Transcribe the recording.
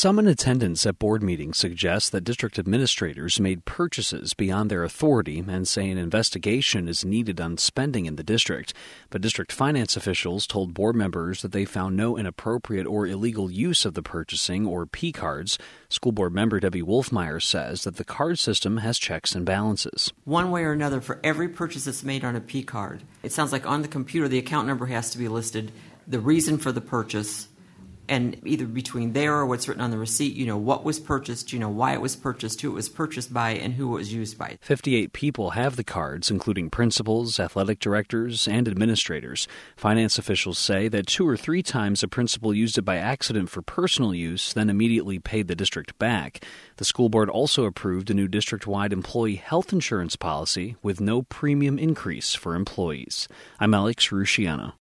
Some in attendance at board meetings suggest that district administrators made purchases beyond their authority and say an investigation is needed on spending in the district. But district finance officials told board members that they found no inappropriate or illegal use of the purchasing or P-cards. School board member Debbie Wolfmeyer says that the card system has checks and balances. One way or another, for every purchase that's made on a P-card, it sounds like on the computer the account number has to be listed, the reason for the purchase, and either between there or what's written on the receipt, what was purchased, why it was purchased, who it was purchased by, and who it was used by. 58 people have the cards, including principals, athletic directors, and administrators. Finance officials say that 2 or 3 times a principal used it by accident for personal use, then immediately paid the district back. The school board also approved a new district-wide employee health insurance policy with no premium increase for employees. I'm Alex Rusciano.